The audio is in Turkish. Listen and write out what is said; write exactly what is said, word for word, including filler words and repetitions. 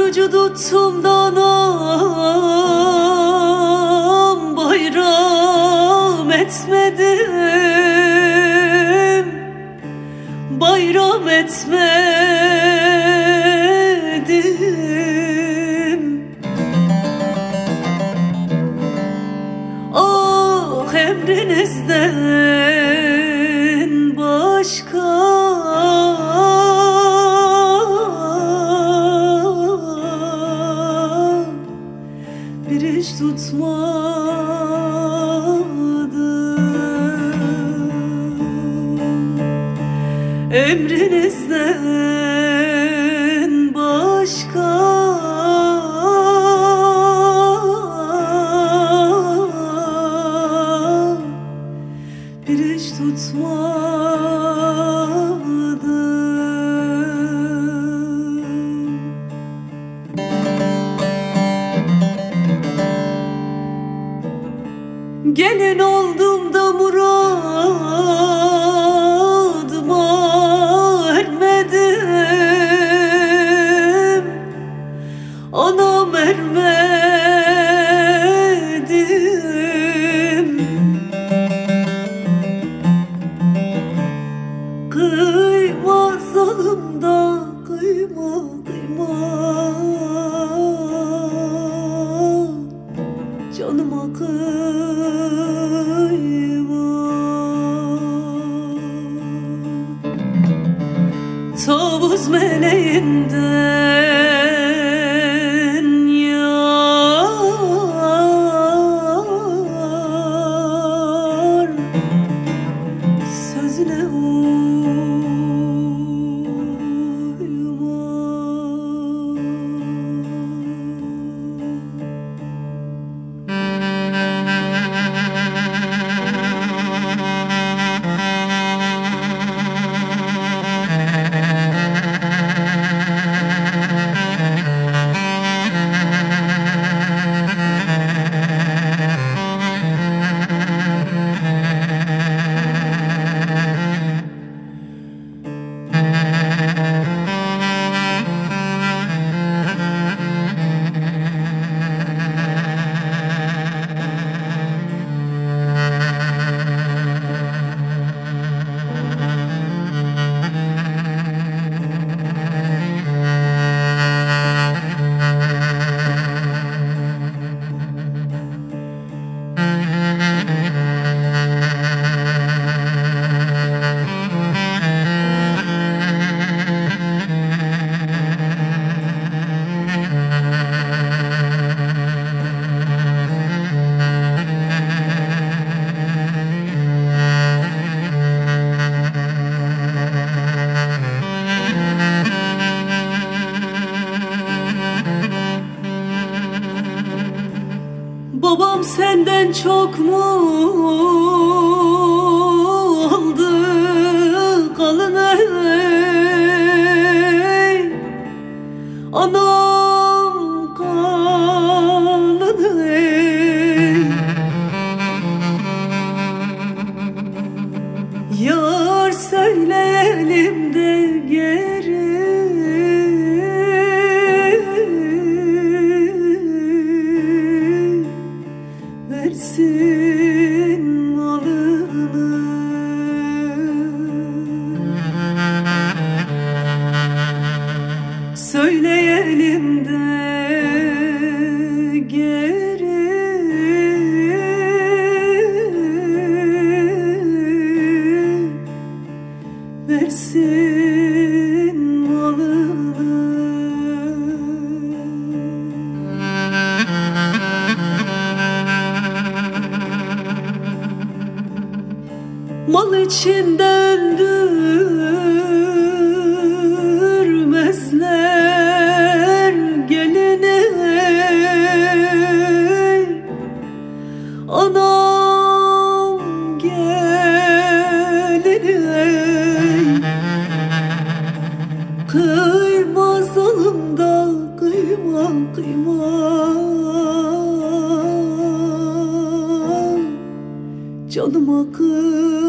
orucu tuttum da anam bayram etmedim, bayram etmedim. Ah emrinizden başka bir iş tutmadım. Emrinizden başka bir iş tutmadım. Gelin oldum da muradıma ermedim, anam ermedim. Kıyma zalımda kıyma kıyma, canıma kıyma. Tavuz meleğinden yar sözüne babam senden çok mu aldı kalın ey, anam kalın ey. Yar söyleyelim de geri versin malını. Söyleyelim de geri versin malını. Mal içinde öldürmezler gelini, anam gelini. Kıyma zalımda kıyma kıyma, canıma kıyma.